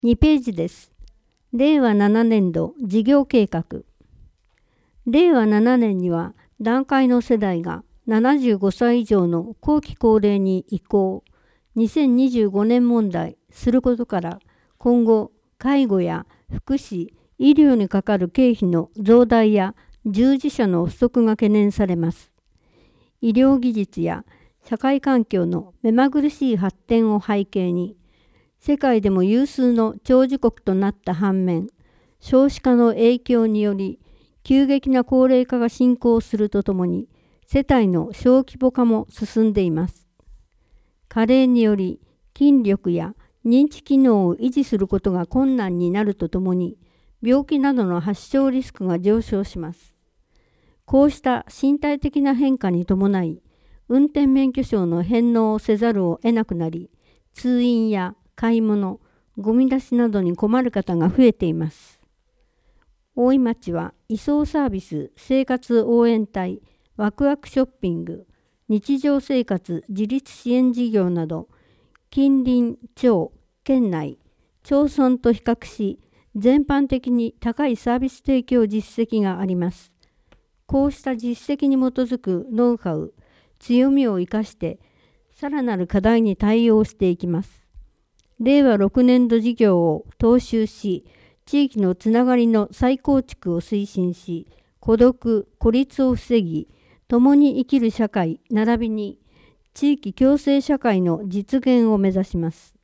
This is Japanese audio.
2ページです。令和7年度事業計画。令和7年には団塊の世代が75歳以上の後期高齢に移行、2025年問題することから、今後、介護や福祉、医療にかかる経費の増大や従事者の不足が懸念されます。医療技術や社会環境の目まぐるしい発展を背景に、世界でも有数の長寿国となった反面、少子化の影響により、急激な高齢化が進行するとともに、世帯の小規模化も進んでいます。加齢により、筋力や認知機能を維持することが困難になるとともに、病気などの発症リスクが上昇します。こうした身体的な変化に伴い、運転免許証の返納をせざるを得なくなり、通院や買い物、ゴミ出しなどに困る方が増えています。大井町は移送サービス生活応援隊、ワクワクショッピング、日常生活自立支援事業など、近隣町、県内、町村と比較し、全般的に高いサービス提供実績があります。こうした実績に基づくノウハウ、強みを生かして、さらなる課題に対応していきます。令和6年度事業を踏襲し、地域のつながりの再構築を推進し、孤独・孤立を防ぎ、共に生きる社会並びに地域共生社会の実現を目指します。